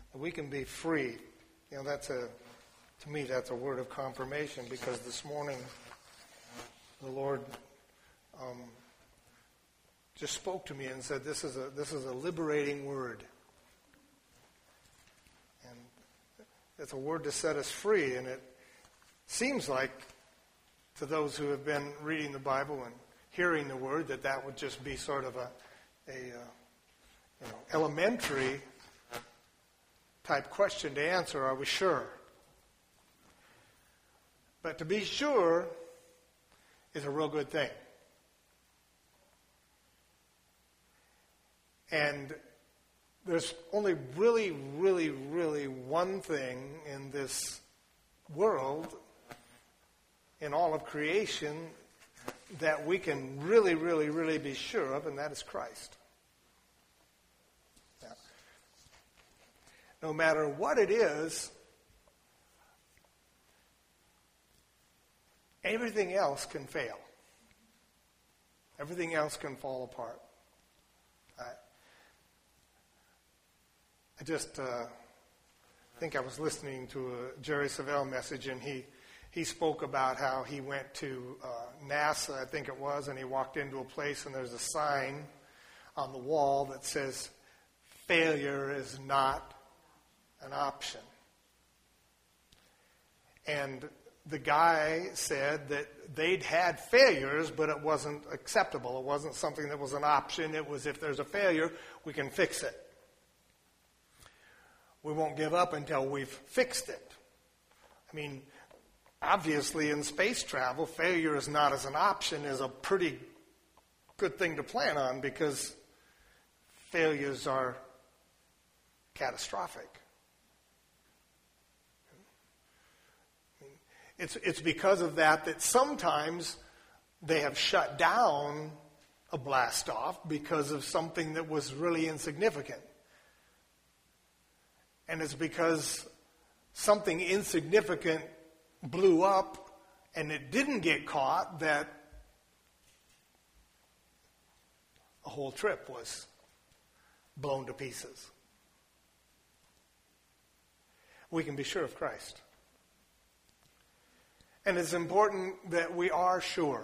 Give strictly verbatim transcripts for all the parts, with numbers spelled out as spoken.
We can be free. You know, that's a, to me, that's a word of confirmation, because this morning the Lord um, just spoke to me and said, "This is a this is a liberating word, and it's a word to set us free." And it seems like, to those who have been reading the Bible and hearing the word, that that would just be sort of a a uh, you know elementary type question to answer. Are we sure? But to be sure is a real good thing. And there's only really, really, really one thing in this world, in all of creation, that we can really, really, really be sure of, and that is Christ. Now, no matter what it is, everything else can fail. Everything else can fall apart. I, I just uh, think I was listening to a Jerry Savelle message, and he, he spoke about how he went to uh, NASA, I think it was, and he walked into a place and there's a sign on the wall that says, "Failure is not an option." And the guy said that they'd had failures, but it wasn't acceptable. It wasn't something that was an option. It was, if there's a failure, we can fix it. We won't give up until we've fixed it. I mean, obviously in space travel, failure is not as an option is a pretty good thing to plan on, because failures are catastrophic. It's, it's because of that that sometimes they have shut down a blast off because of something that was really insignificant. And it's because something insignificant blew up and it didn't get caught that a whole trip was blown to pieces. We can be sure of Christ. And it's important that we are sure.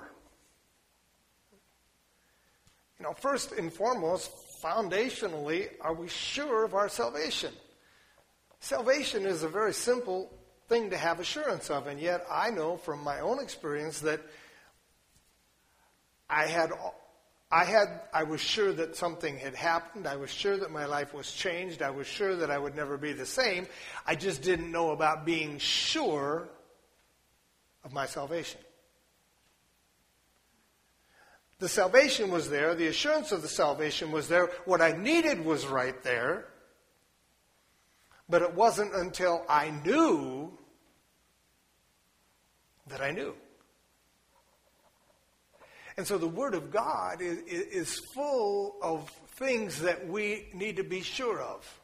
You know, first and foremost, foundationally, are we sure of our salvation? Salvation is a very simple thing to have assurance of, and yet I know from my own experience that I had, I had, I was sure that something had happened. I was sure that my life was changed. I was sure that I would never be the same. I just didn't know about being sure of my salvation. The salvation was there. The assurance of the salvation was there. What I needed was right there. But it wasn't until I knew that I knew. And so the Word of God is, is full of things that we need to be sure of.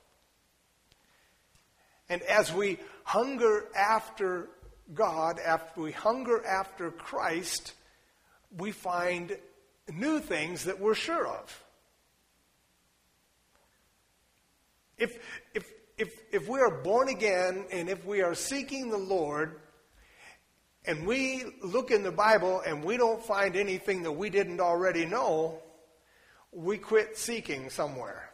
And as we hunger after God, after we hunger after Christ, we find new things that we're sure of. If if if if we are born again and if we are seeking the Lord, and we look in the Bible and we don't find anything that we didn't already know, we quit seeking somewhere.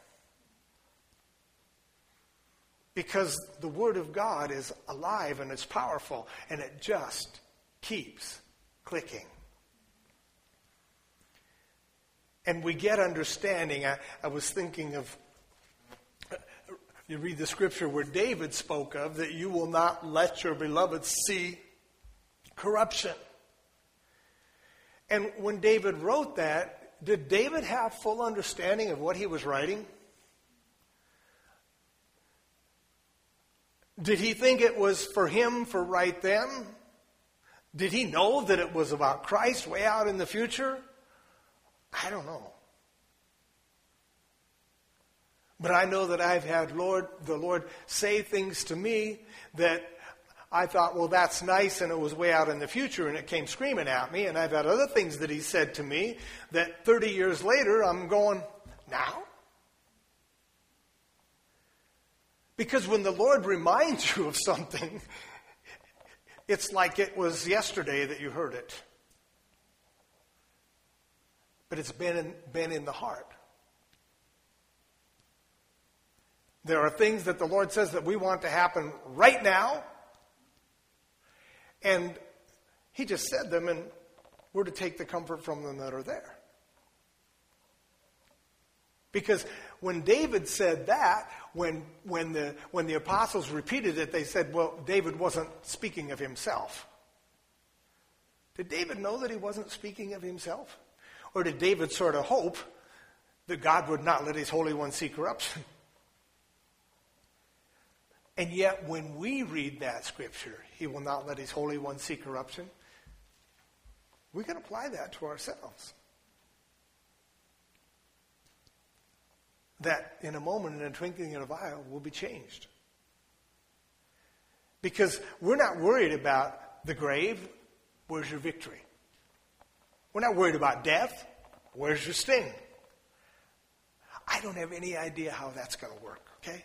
Because the Word of God is alive and it's powerful, and it just keeps clicking. And we get understanding. I, I was thinking of, you read the scripture where David spoke of that you will not let your beloved see corruption. And when David wrote that, did David have full understanding of what he was writing? Did he think it was for him for right then? Did he know that it was about Christ way out in the future? I don't know. But I know that I've had Lord, the Lord say things to me that I thought, well, that's nice, and it was way out in the future, and it came screaming at me. And I've had other things that he said to me that thirty years later I'm going, now? Because when the Lord reminds you of something, it's like it was yesterday that you heard it. But it's been in, been in the heart. There are things that the Lord says that we want to happen right now. And he just said them, and we're to take the comfort from them that are there. Because when David said that, when when the when the apostles repeated it, they said, well, David wasn't speaking of himself. Did David know that he wasn't speaking of himself? Or did David sort of hope that God would not let his Holy One see corruption? And yet when we read that scripture, he will not let his Holy One see corruption, we can apply that to ourselves. That in a moment, in a twinkling of an eye, will be changed. Because we're not worried about the grave. Where's your victory? We're not worried about death. Where's your sting? I don't have any idea how that's going to work, okay?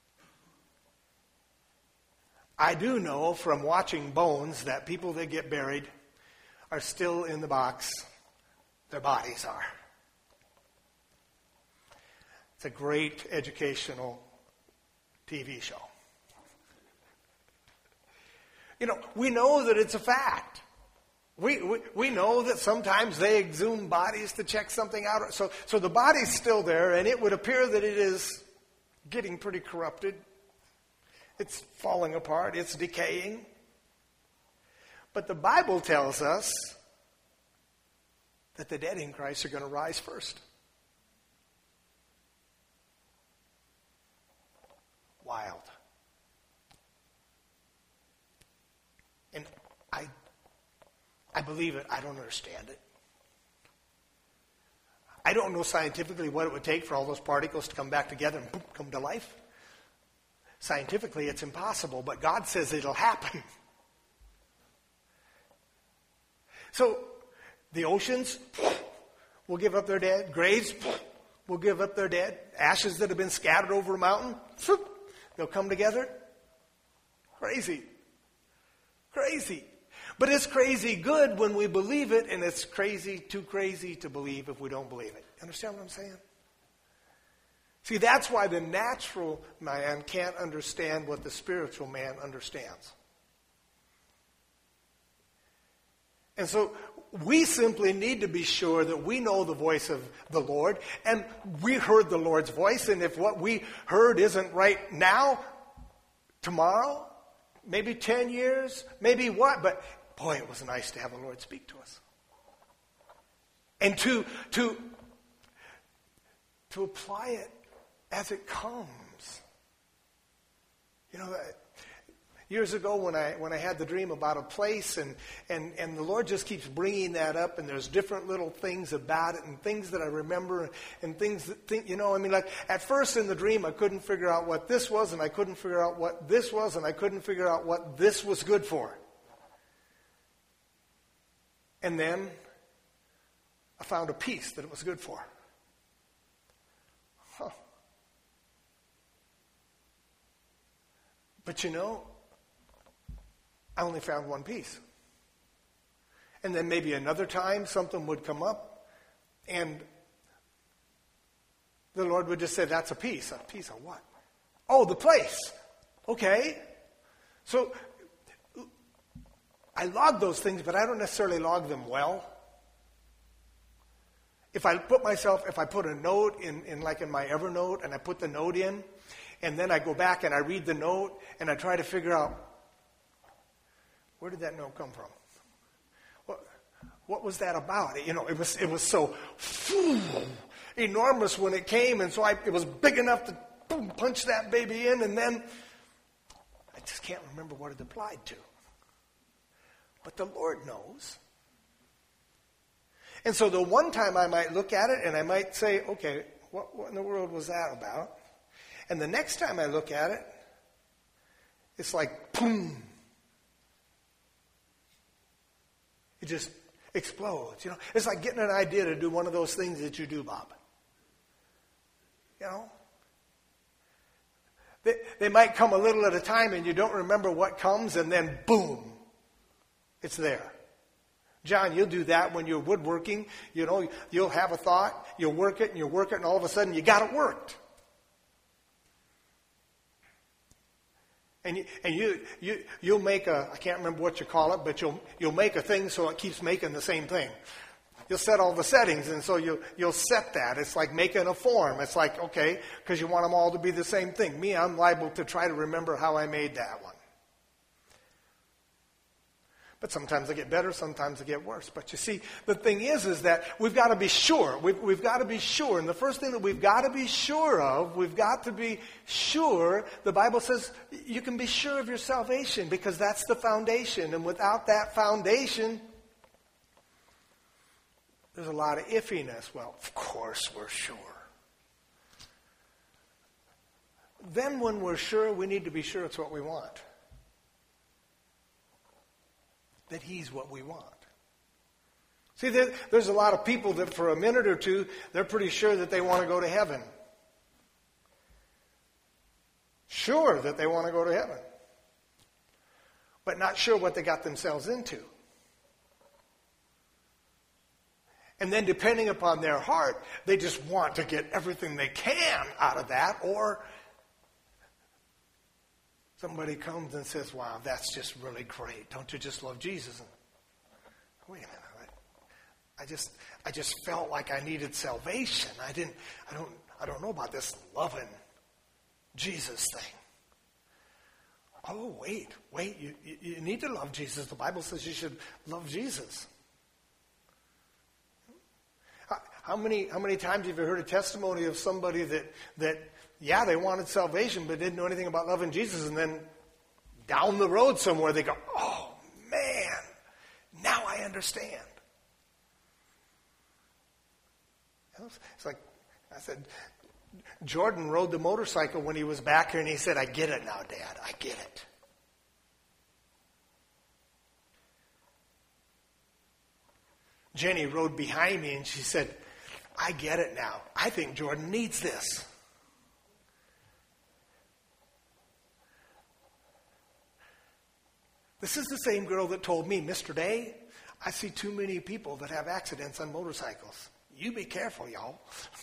I do know from watching bones that people that get buried are still in the box. Their bodies are. It's a great educational T V show. You know, we know that it's a fact. We, we we know that sometimes they exhume bodies to check something out. So, so the body's still there, and it would appear that it is getting pretty corrupted. It's falling apart. It's decaying. But the Bible tells us that the dead in Christ are going to rise first. Wild. And I I believe it. I don't understand it. I don't know scientifically what it would take for all those particles to come back together and boom, come to life. Scientifically, it's impossible, but God says it'll happen. So, the oceans will give up their dead. Graves will give up their dead. Ashes that have been scattered over a mountain, they'll come together. Crazy. Crazy. But it's crazy good when we believe it, and it's crazy, too crazy to believe if we don't believe it. Understand what I'm saying? See, that's why the natural man can't understand what the spiritual man understands. And so we simply need to be sure that we know the voice of the Lord, and we heard the Lord's voice, and if what we heard isn't right now, tomorrow, maybe ten years, maybe what, but boy, it was nice to have the Lord speak to us. And to to to apply it as it comes. You know, years ago when I when I had the dream about a place, and, and, and the Lord just keeps bringing that up, and there's different little things about it, and things that I remember, and things that, think, you know, I mean, like, at first in the dream I couldn't figure out what this was, and I couldn't figure out what this was, and I couldn't figure out what this was good for. And then I found a piece that it was good for. Huh. But you know, I only found one piece. And then maybe another time something would come up, and the Lord would just say, that's a piece. A piece of what? Oh, the place. Okay. So I log those things, but I don't necessarily log them well. If I put myself, if I put a note in, in like in my Evernote, and I put the note in, and then I go back and I read the note, and I try to figure out, where did that note come from? What, what was that about? You know, it was it was so phew, enormous when it came, and so I, it was big enough to boom, punch that baby in, and then I just can't remember what it applied to. But the Lord knows. And so the one time I might look at it and I might say, okay, what, what in the world was that about? And the next time I look at it, it's like, boom. It just explodes, you know. It's like getting an idea to do one of those things that you do, Bob. You know? they might come a little at a time and you don't remember what comes, and then boom, it's there. John, you'll do that when you're woodworking. You know, you'll have a thought, you'll work it, and you'll work it, and all of a sudden you got it worked. And you, and you, you, you'll make a, I can't remember what you call it, but you'll, you'll make a thing so it keeps making the same thing. You'll set all the settings, and so you'll, you'll set that. It's like making a form. It's like, okay, because you want them all to be the same thing. Me, I'm liable to try to remember how I made that one. But sometimes I get better, sometimes I get worse. But you see, the thing is, is that we've got to be sure. We've, we've got to be sure. And the first thing that we've got to be sure of, we've got to be sure, the Bible says you can be sure of your salvation because that's the foundation. And without that foundation, there's a lot of iffiness. Well, of course we're sure. Then when we're sure, we need to be sure it's what we want. That he's what we want. See, there, there's a lot of people that for a minute or two, they're pretty sure that they want to go to heaven. Sure that they want to go to heaven. But not sure what they got themselves into. And then depending upon their heart, they just want to get everything they can out of that, or somebody comes and says, wow, that's just really great. Don't you just love Jesus? And, wait a minute. I, I just I just felt like I needed salvation. I didn't I don't I don't know about this loving Jesus thing. Oh, wait, wait, you, you, you need to love Jesus. The Bible says you should love Jesus. How, how many how many times have you heard a testimony of somebody that that yeah, they wanted salvation, but didn't know anything about loving Jesus. And then down the road somewhere, they go, oh, man, now I understand. It's like, I said, Jordan rode the motorcycle when he was back here, and he said, I get it now, Dad. I get it. Jenny rode behind me, and she said, I get it now. I think Jordan needs this. This is the same girl that told me, Mister Day, I see too many people that have accidents on motorcycles. You be careful, y'all.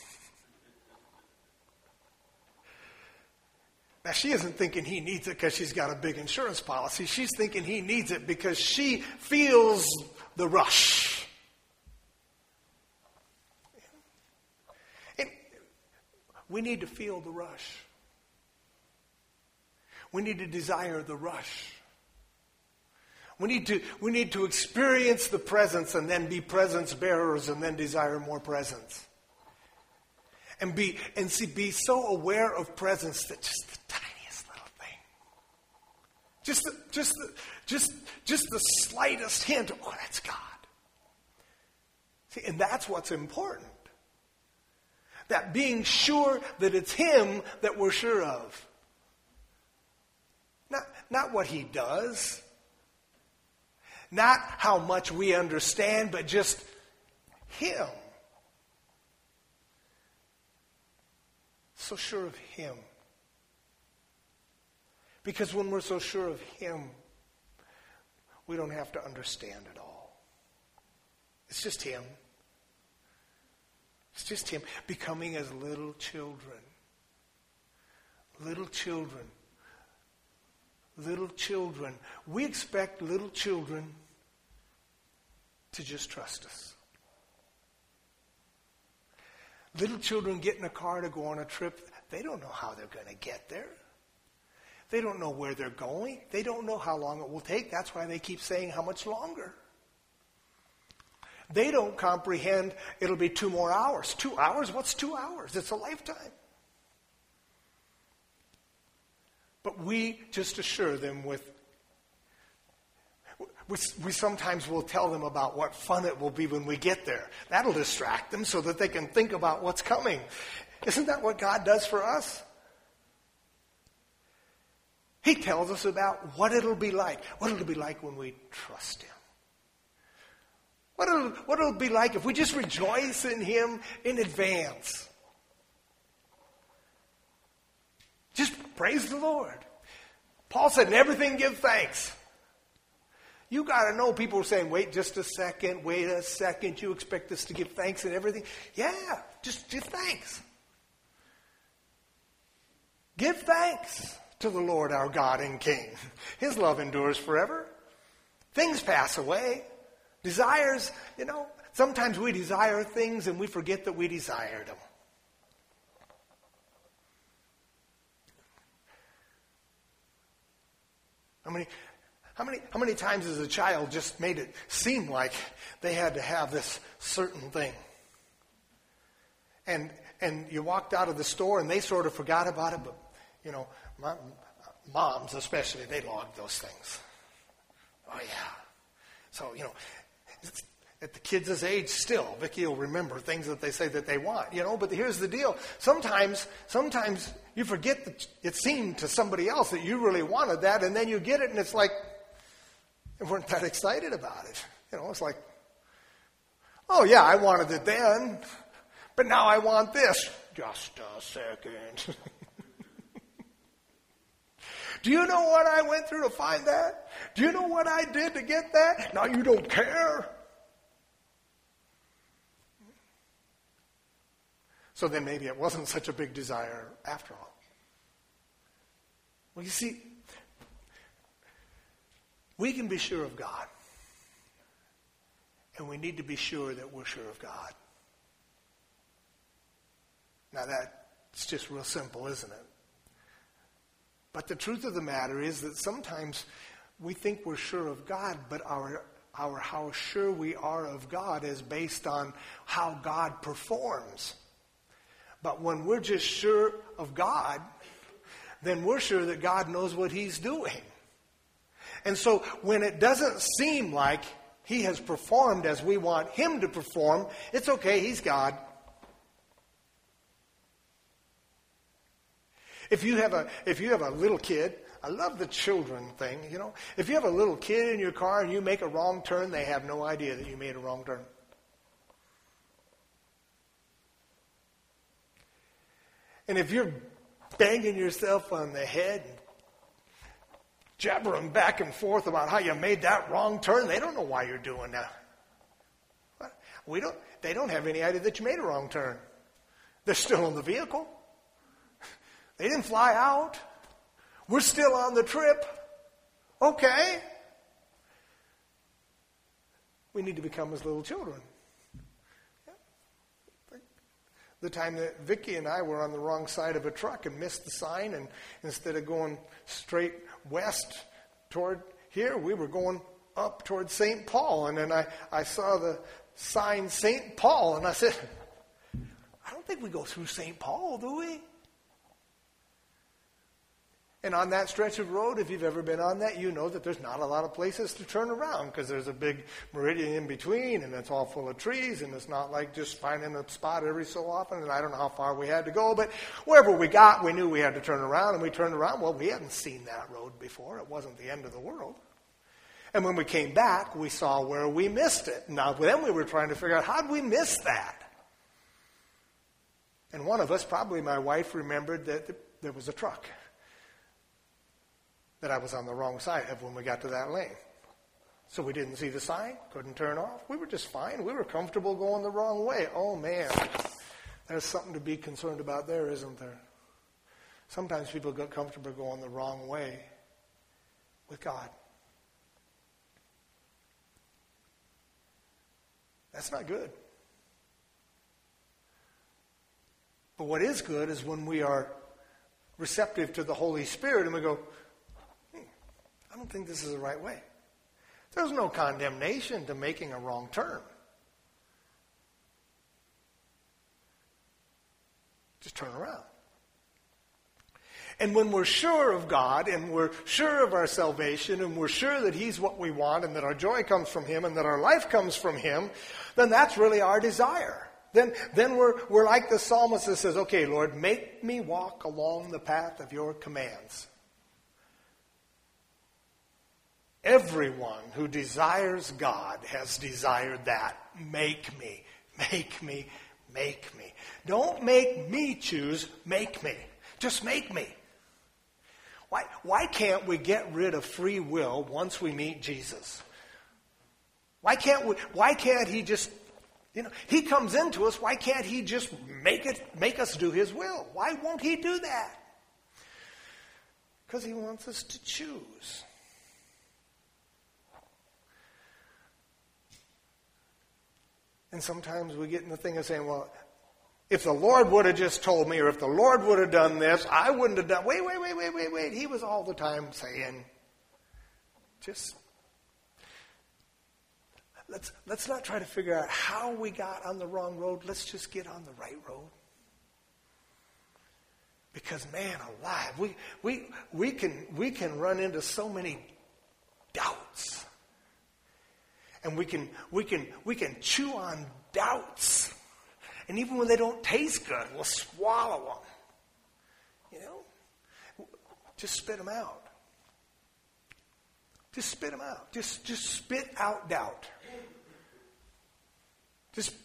Now, she isn't thinking he needs it because she's got a big insurance policy. She's thinking he needs it because she feels the rush. And we need to feel the rush. We need to desire the rush. We need to we need to experience the presence and then be presence bearers and then desire more presence. And be and see be so aware of presence that just the tiniest little thing. Just the, just the, just just the slightest hint of, oh, that's God. See, and that's what's important. That being sure that it's him that we're sure of. Not not what he does. Not how much we understand, but just him. So sure of him. Because when we're so sure of him, we don't have to understand it all. It's just him. It's just him becoming as little children. Little children. Little children. We expect little children to just trust us. Little children get in a car to go on a trip. They don't know how they're going to get there. They don't know where they're going. They don't know how long it will take. That's why they keep saying how much longer. They don't comprehend it'll be two more hours. Two hours? What's two hours? It's a lifetime. But we just assure them with, we, we sometimes will tell them about what fun it will be when we get there. That'll distract them so that they can think about what's coming. Isn't that what God does for us? He tells us about what it'll be like. What it'll be like when we trust him. What it'll, what it'll be like if we just rejoice in him in advance. Just Praise the Lord. Paul said, in everything give thanks. You got to know, people are saying, wait just a second, wait a second. You expect us to give thanks and everything? Yeah, just give thanks. Give thanks to the Lord our God and King. His love endures forever. Things pass away. Desires, you know, sometimes we desire things and we forget that we desired them. How many, how many, how many times as a child just made it seem like they had to have this certain thing? And and you walked out of the store and they sort of forgot about it, but, you know, my, moms especially, they logged those things. Oh, yeah. So, you know, at the kids' age still, Vicki will remember things that they say that they want, you know, but here's the deal. Sometimes, sometimes you forget that it seemed to somebody else that you really wanted that, and then you get it, and it's like, you weren't that excited about it. You know, it's like, oh, yeah, I wanted it then, but now I want this. Just a second. Do you know what I went through to find that? Do you know what I did to get that? Now you don't care. So then maybe it wasn't such a big desire after all. Well, you see, we can be sure of God. And we need to be sure that we're sure of God. Now that's just real simple, isn't it? But the truth of the matter is that sometimes we think we're sure of God, but our our how sure we are of God is based on how God performs. But when we're just sure of God, then we're sure that God knows what He's doing. And so when it doesn't seem like He has performed as we want Him to perform, it's okay, He's God. If you have a if you have a little kid, I love the children thing, you know. If you have a little kid in your car and you make a wrong turn, they have no idea that you made a wrong turn. And if you're banging yourself on the head and jabbering back and forth about how you made that wrong turn, they don't know why you're doing that. We don't. They don't have any idea that you made a wrong turn. They're still in the vehicle. They didn't fly out. We're still on the trip. Okay. We need to become as little children. The time that Vicki and I were on the wrong side of a truck and missed the sign, and instead of going straight west toward here, we were going up toward Saint Paul. And then I, I saw the sign Saint Paul, and I said, I don't think we go through Saint Paul, do we? And on that stretch of road, if you've ever been on that, you know that there's not a lot of places to turn around because there's a big meridian in between, and it's all full of trees, and it's not like just finding a spot every so often, and I don't know how far we had to go, but wherever we got, we knew we had to turn around, and we turned around. Well, we hadn't seen that road before. It wasn't the end of the world. And when we came back, we saw where we missed it. Now, then we were trying to figure out, how did we miss that? And one of us, probably my wife, remembered that there was a truck that I was on the wrong side of when we got to that lane. So we didn't see the sign, couldn't turn off. We were just fine. We were comfortable going the wrong way. Oh, man, there's something to be concerned about there, isn't there? Sometimes people get comfortable going the wrong way with God. That's not good. But what is good is when we are receptive to the Holy Spirit and we go, I don't think this is the right way. There's no condemnation to making a wrong turn. Just turn around. And when we're sure of God and we're sure of our salvation and we're sure that He's what we want and that our joy comes from Him and that our life comes from Him, then that's really our desire. Then, then we're, we're like the psalmist that says, okay, Lord, make me walk along the path of your commands. Everyone who desires God has desired that. Make me, make me, make me. Don't make me choose, make me. Just make me. Why, why can't we get rid of free will once we meet Jesus? Why can't we, why can't he just, you know, he comes into us, why can't he just make it, make us do his will? Why won't he do that? Because he wants us to choose. And sometimes we get in the thing of saying, well, if the Lord would have just told me, or if the Lord would have done this, I wouldn't have done. Wait, wait, wait, wait, wait, wait. He was all the time saying, just, let's, let's not try to figure out how we got on the wrong road. Let's just get on the right road. Because, man alive, we, we, we, can, we can run into so many doubts. And we can, we can, we can chew on doubts. And even when they don't taste good, we'll swallow them. You know? Just spit them out. Just spit them out. Just, just spit out doubt. Just,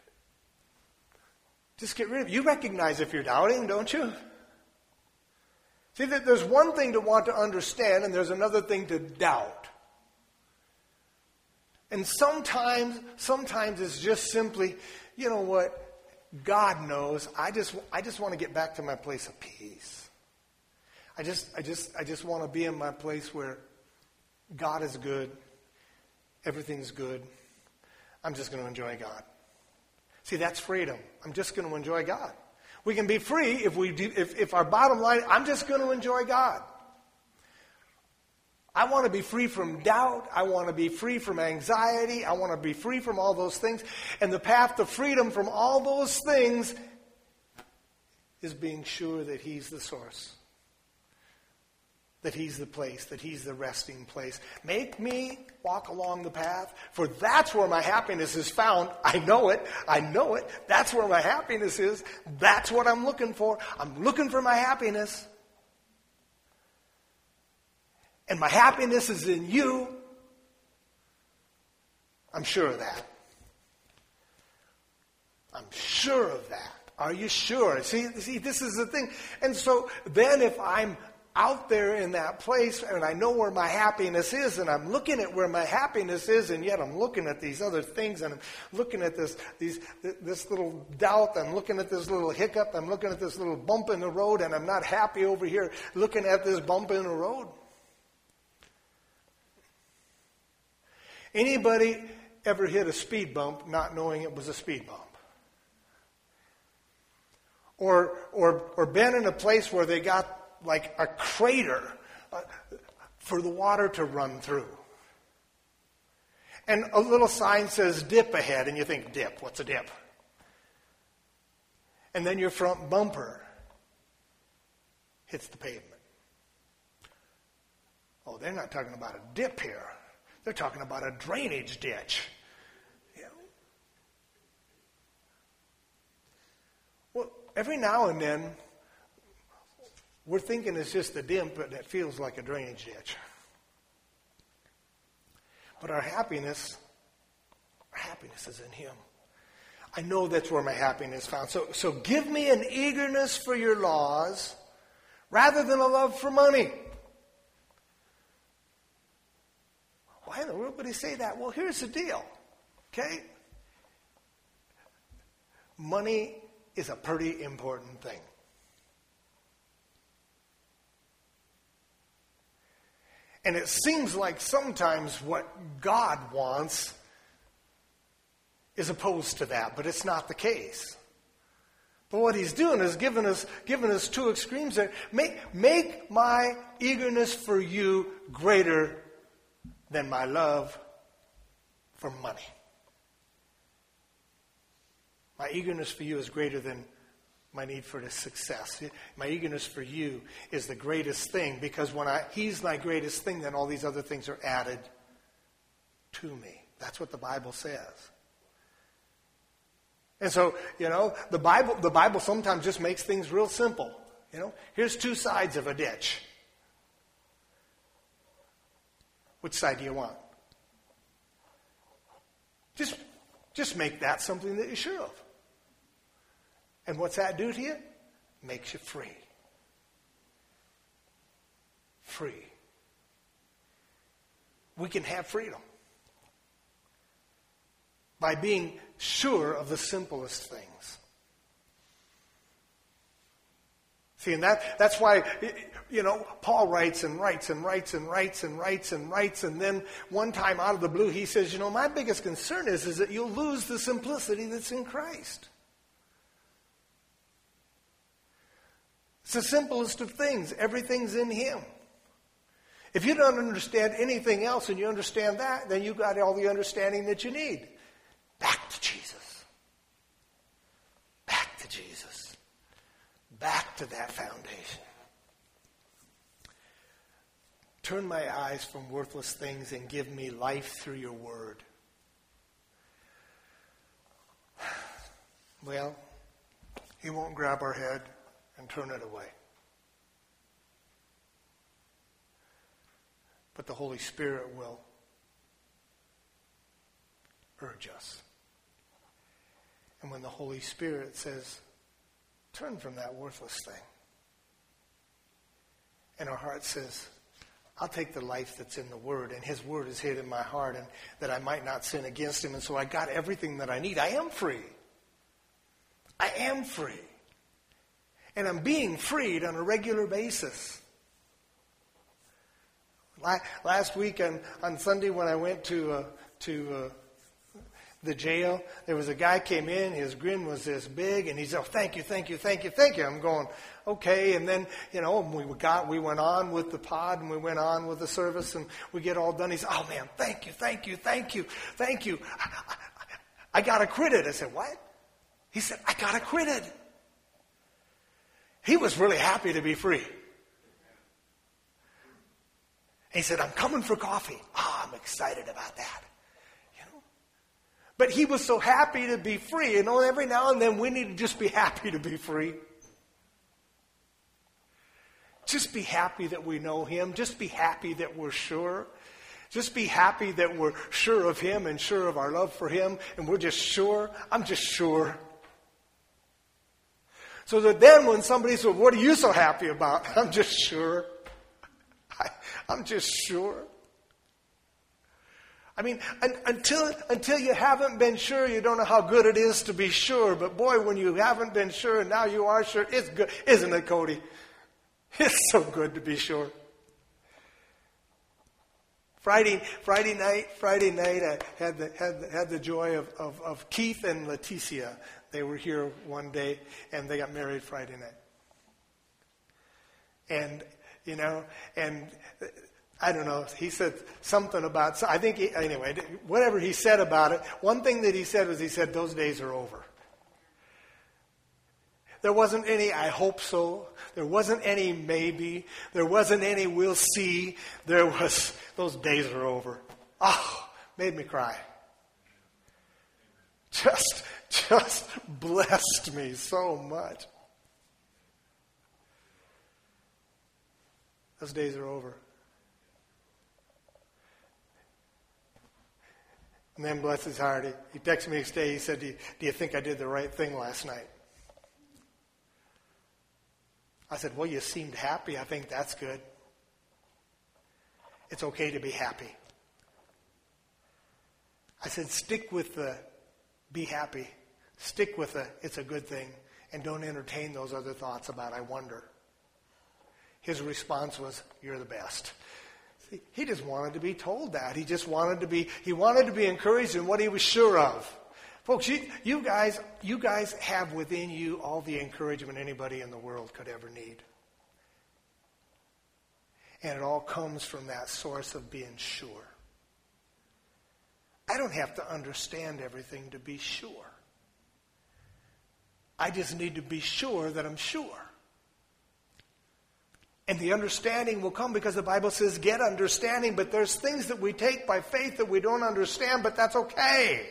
just get rid of it. You recognize if you're doubting, don't you? See, that there's one thing to want to understand, and there's another thing to doubt. And sometimes, sometimes it's just simply, you know what? God knows. I just, I just want to get back to my place of peace. I just, I just, I just want to be in my place where God is good, everything's good. I'm just going to enjoy God. See, that's freedom. I'm just going to enjoy God. We can be free if we do, if, if our bottom line, I'm just going to enjoy God. I want to be free from doubt. I want to be free from anxiety. I want to be free from all those things. And the path to freedom from all those things is being sure that he's the source. That he's the place. That he's the resting place. Make me walk along the path, for that's where my happiness is found. I know it. I know it. That's where my happiness is. That's what I'm looking for. I'm looking for my happiness. And my happiness is in you. I'm sure of that. I'm sure of that. Are you sure? See, see, this is the thing. And so then if I'm out there in that place and I know where my happiness is and I'm looking at where my happiness is and yet I'm looking at these other things and I'm looking at this, these, this little doubt, I'm looking at this little hiccup, I'm looking at this little bump in the road and I'm not happy over here looking at this bump in the road. Anybody ever hit a speed bump not knowing it was a speed bump? Or, or, or been in a place where they got like a crater uh, for the water to run through. And a little sign says dip ahead, and you think, dip, what's a dip? And then your front bumper hits the pavement. Oh, they're not talking about a dip here. They're talking about a drainage ditch. You know? Well, every now and then, we're thinking it's just a dip, but it feels like a drainage ditch. But our happiness, our happiness is in him. I know that's where my happiness is found. So, so give me an eagerness for your laws rather than a love for money. Why in the world would he say that? Well, here's the deal, okay? Money is a pretty important thing. And it seems like sometimes what God wants is opposed to that, but it's not the case. But what he's doing is giving us, giving us two extremes there. Make, make my eagerness for you greater than my love for money. My eagerness for you is greater than my need for the success. My eagerness for you is the greatest thing, because when I, he's my greatest thing, then all these other things are added to me. That's what the Bible says. And so, you know, the Bible, the Bible sometimes just makes things real simple. You know, here's two sides of a ditch. Which side do you want? Just, just make that something that you're sure of. And what's that do to you? Makes you free. free. We can have freedom by being sure of the simplest things. See, and that, that's why, you know, Paul writes and writes and writes and writes and writes and writes, and then one time out of the blue he says, you know, my biggest concern is, is that you'll lose the simplicity that's in Christ. It's the simplest of things. Everything's in Him. If you don't understand anything else and you understand that, then you've got all the understanding that you need. Back to Jesus. Back to Jesus. Back to that foundation. Turn my eyes from worthless things and give me life through your word. Well, He won't grab our head and turn it away. But the Holy Spirit will urge us. And when the Holy Spirit says, turn from that worthless thing, and our heart says, I'll take the life that's in the Word, and His Word is hid in my heart, and that I might not sin against Him, and so I got everything that I need. I am free. I am free. And I'm being freed on a regular basis. Last week on, on Sunday when I went to uh, to uh, the jail, there was a guy came in, his grin was this big, and he said, oh, thank you, thank you, thank you, thank you. I'm going, okay. And then, you know, we got, we went on with the pod, and we went on with the service, and we get all done. He said, oh, man, thank you, thank you, thank you, thank you. I, I, I got acquitted. I said, what? He said, I got acquitted. He was really happy to be free. He said, I'm coming for coffee. Ah, oh, I'm excited about that. You know? But he was so happy to be free. You know, every now and then we need to just be happy to be free. Just be happy that we know Him. Just be happy that we're sure. Just be happy that we're sure of Him and sure of our love for Him. And we're just sure. I'm just sure. So that then when somebody says, what are you so happy about? I'm just sure. I, I'm just sure. I mean, un, until until you haven't been sure, you don't know how good it is to be sure. But boy, when you haven't been sure and now you are sure, it's good. Isn't it, Cody? It's so good to be sure. Friday, Friday night, Friday night, I had the had the, had the joy of, of, of Keith and Leticia. They were here one day, and they got married Friday night. And you know, and I don't know. He said something about. I think he, anyway, whatever he said about it. One thing that he said was he said those days are over. There wasn't any I hope so. There wasn't any maybe. There wasn't any we'll see. There was those days are over. Oh, made me cry. Just, just blessed me so much. Those days are over. And then, bless his heart, he, he texted me next day. He said, do you, do you think I did the right thing last night? I said, well, you seemed happy. I think that's good. It's okay to be happy. I said, stick with the be happy. Stick with the it's a good thing. And don't entertain those other thoughts about I wonder. His response was, you're the best. See, he just wanted to be told that. He just wanted to be, he wanted to be encouraged in what he was sure of. Folks, you, you guys, you guys have within you all the encouragement anybody in the world could ever need. And it all comes from that source of being sure. I don't have to understand everything to be sure. I just need to be sure that I'm sure. And the understanding will come because the Bible says get understanding, but there's things that we take by faith that we don't understand, but that's okay.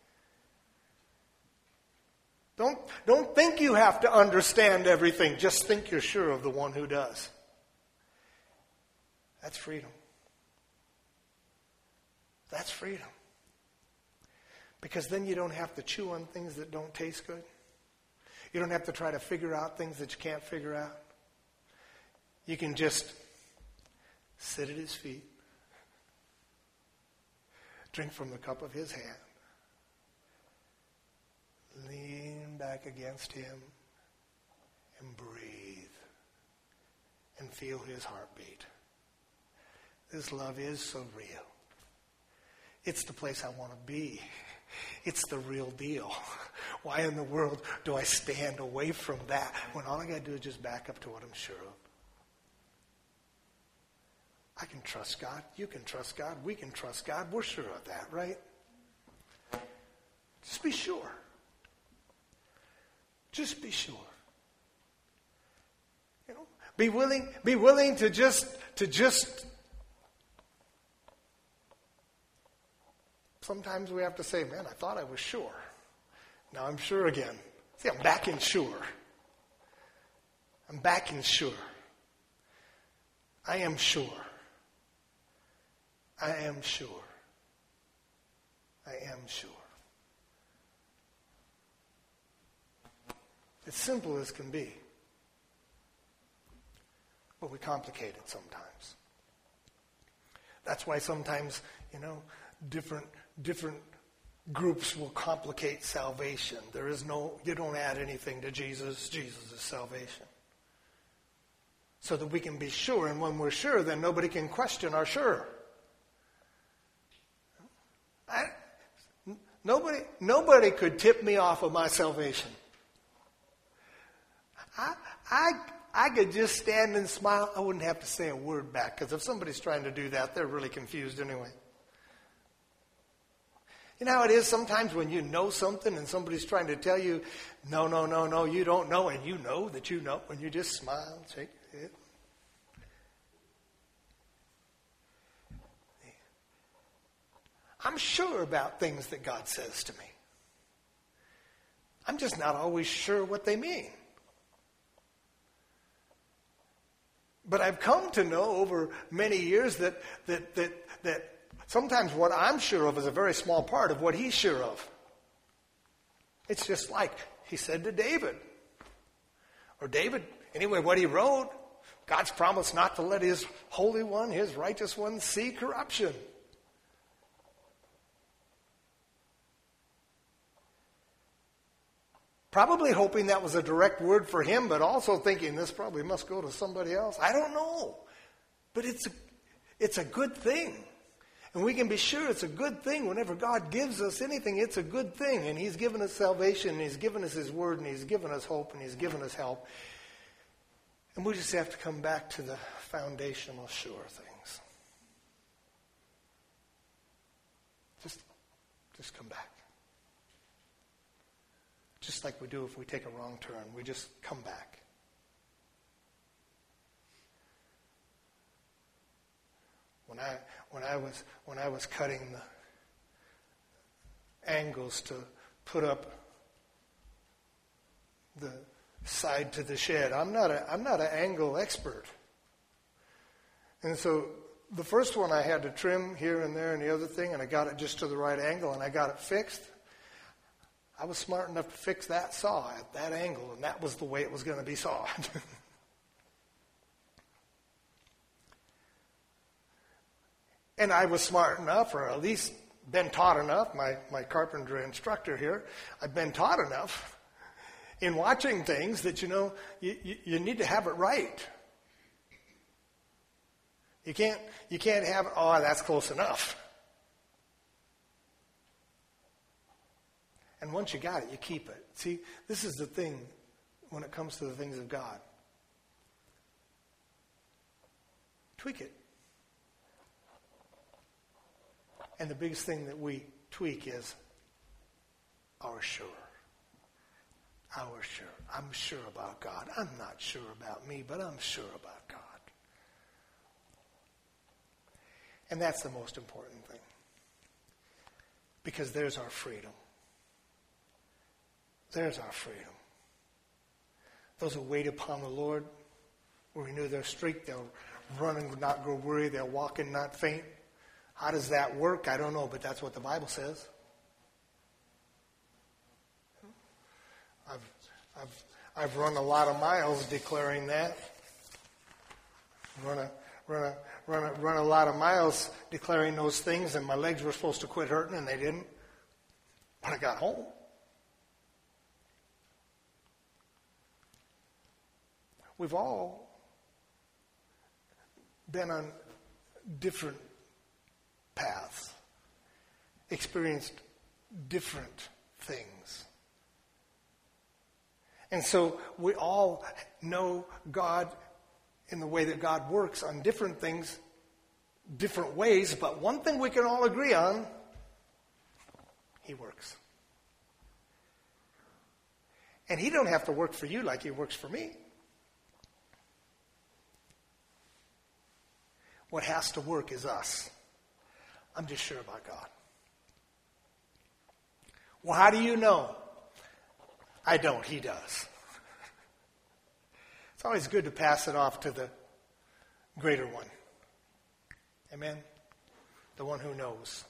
Don't, don't think you have to understand everything. Just think you're sure of the one who does. That's freedom. That's freedom. Because then you don't have to chew on things that don't taste good. You don't have to try to figure out things that you can't figure out. You can just sit at his feet, drink from the cup of his hand, lean back against him, and breathe and feel his heartbeat. This love is so real. It's the place I want to be. It's the real deal. Why in the world do I stand away from that when all I got to do is just back up to what I'm sure of? I can trust God. You can trust God. We can trust God. We're sure of that, right? Just be sure. Just be sure. You know, be willing, be willing to just, to just, sometimes we have to say, man, I thought I was sure. Now I'm sure again. See, I'm back in sure. I'm back in sure. I am sure. I am sure. I am sure. It's simple as can be. But we complicate it sometimes. That's why sometimes, you know, different different groups will complicate salvation. There is no, you don't add anything to Jesus. Jesus is salvation. So that we can be sure, and when we're sure, then nobody can question our sure. I, nobody, nobody could tip me off of my salvation. I, I, I could just stand and smile. I wouldn't have to say a word back, because if somebody's trying to do that, they're really confused anyway. You know how it is sometimes when you know something and somebody's trying to tell you, no, no, no, no, you don't know, and you know that you know, and you just smile and shake your head. I'm sure about things that God says to me. I'm just not always sure what they mean. But I've come to know over many years that that that that sometimes what I'm sure of is a very small part of what he's sure of. It's just like he said to David. Or David, anyway, what he wrote, God's promise not to let his Holy One, his righteous one, see corruption. Probably hoping that was a direct word for him, but also thinking this probably must go to somebody else. I don't know. But it's a, it's a good thing. And we can be sure it's a good thing. Whenever God gives us anything, it's a good thing. And he's given us salvation, and he's given us his word, and he's given us hope, and he's given us help. And we just have to come back to the foundational sure things. Just, just come back. Just like we do if we take a wrong turn. We just come back. When I when I was when I was cutting the angles to put up the side to the shed, I'm not a I'm not an angle expert. And so the first one I had to trim here and there and the other thing, and I got it just to the right angle, and I got it fixed. I was smart enough to fix that saw at that angle, and that was the way it was going to be sawed. And I was smart enough, or at least been taught enough, my, my carpenter instructor here, I've been taught enough in watching things that, you know, you, you, you need to have it right. You can't, you can't have, oh, that's close enough. And once you got it, you keep it. See, this is the thing when it comes to the things of God. Tweak it. And the biggest thing that we tweak is our sure. Our sure. I'm sure about God. I'm not sure about me, but I'm sure about God. And that's the most important thing. Because there's our freedom. There's our freedom. Those who wait upon the Lord will renew their strength. They'll run and not grow weary. They'll walk and not faint. How does that work? I don't know, but that's what the Bible says. I've, I've, I've run a lot of miles declaring that. Run a, run a, run a, run a lot of miles declaring those things, and my legs were supposed to quit hurting, and they didn't when I got home. We've all been on different paths, experienced different things. And so we all know God in the way that God works on different things, different ways, but one thing we can all agree on, He works. And He don't have to work for you like He works for me. What has to work is us. I'm just sure about God. Well, how do you know? I don't. He does. It's always good to pass it off to the greater one. Amen? The one who knows.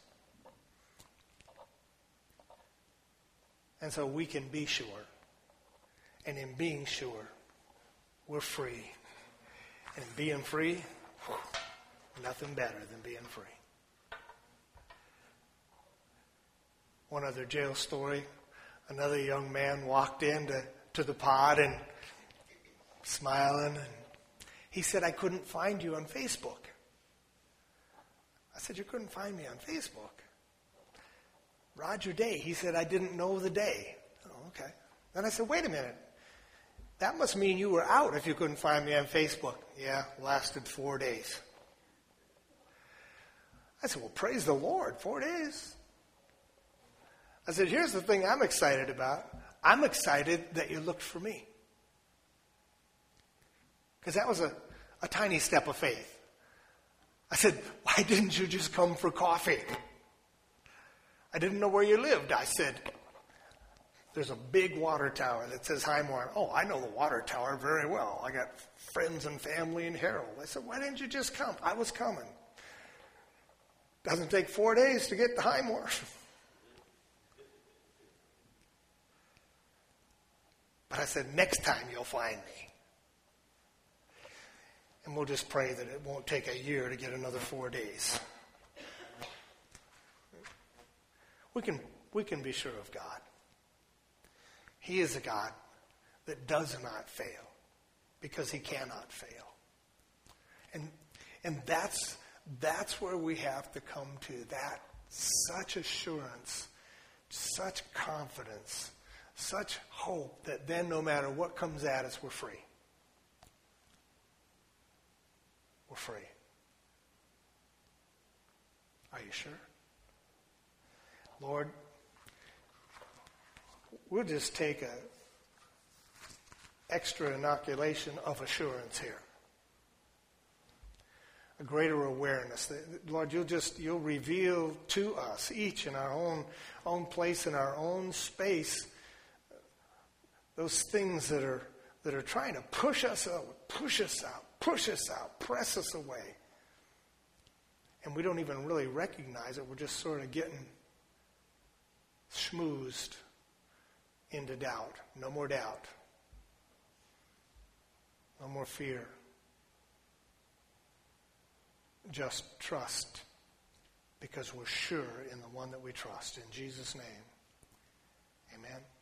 And so we can be sure. And in being sure, we're free. And in being free, whew, nothing better than being free. One other jail story. Another young man walked into to the pod and smiling. And he said, I couldn't find you on Facebook. I said, you couldn't find me on Facebook? Roger Day. He said, I didn't know the day. Oh, okay. Then I said, wait a minute. That must mean you were out if you couldn't find me on Facebook. Yeah, lasted four days. I said, well, praise the Lord, four days. I said, here's the thing I'm excited about. I'm excited that you looked for me. Because that was a, a tiny step of faith. I said, why didn't you just come for coffee? I didn't know where you lived. I said, there's a big water tower that says Highmore. Oh, I know the water tower very well. I got friends and family in Harold. I said, why didn't you just come? I was coming. Doesn't take four days to get to Highmore. But I said, next time you'll find me. And we'll just pray that it won't take a year to get another four days. We can, we can be sure of God. He is a God that does not fail because He cannot fail. And, and that's, that's where we have to come to. That such assurance, such confidence, such hope that then no matter what comes at us, we're free. We're free. Are you sure? Lord, we'll just take a extra inoculation of assurance here. A greater awareness. That, Lord, you'll just, you'll reveal to us, each in our own, own place, in our own space, those things that are that are trying to push us out, push us out, push us out, press us away. And we don't even really recognize it. We're just sort of getting schmoozed into doubt. No more doubt. No more fear. Just trust, because we're sure in the one that we trust. In Jesus' name, amen.